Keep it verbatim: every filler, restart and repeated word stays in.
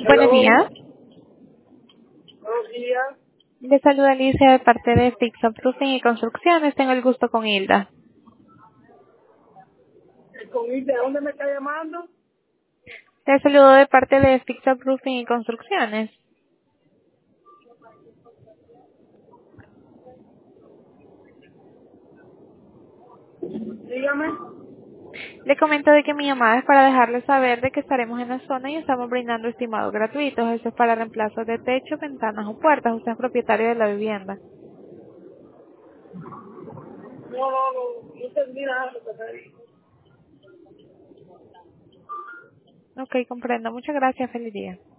Buenos Hello, días. buenos días. Le saluda Alicia de parte de Fix Up Roofing y Construcciones. Tengo el gusto con Hilda. Eh, ¿Con I- ¿De dónde me está llamando? Le saludo de parte de Fix Up Roofing y Construcciones. Dígame. Le comento de que mi llamada es para dejarle saber de que estaremos en la zona y estamos brindando estimados gratuitos. Eso es para reemplazos de techo, ventanas o puertas. Usted es propietario de la vivienda. No, no, no, no entendí nada de lo que me dijo. Ok, comprendo. Muchas gracias. Feliz día.